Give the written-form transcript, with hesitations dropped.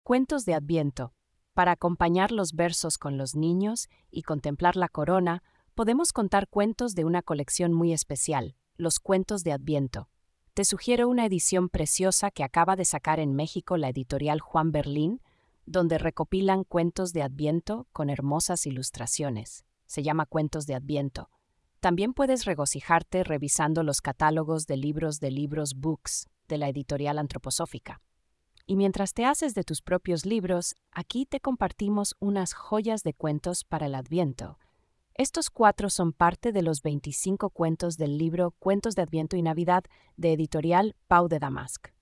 Cuentos de Adviento. Para acompañar los versos con los niños y contemplar la corona, podemos contar cuentos de una colección muy especial, los Cuentos de Adviento. Te sugiero una edición preciosa que acaba de sacar en México la editorial Juan Berlín, donde recopilan cuentos de Adviento con hermosas ilustraciones. Se llama Cuentos de Adviento. También puedes regocijarte revisando los catálogos de libros Books de la editorial antroposófica. Y mientras te haces de tus propios libros, aquí te compartimos unas joyas de cuentos para el Adviento. Estos 4 son parte de los 25 cuentos del libro Cuentos de Adviento y Navidad de editorial Pau de Damasc.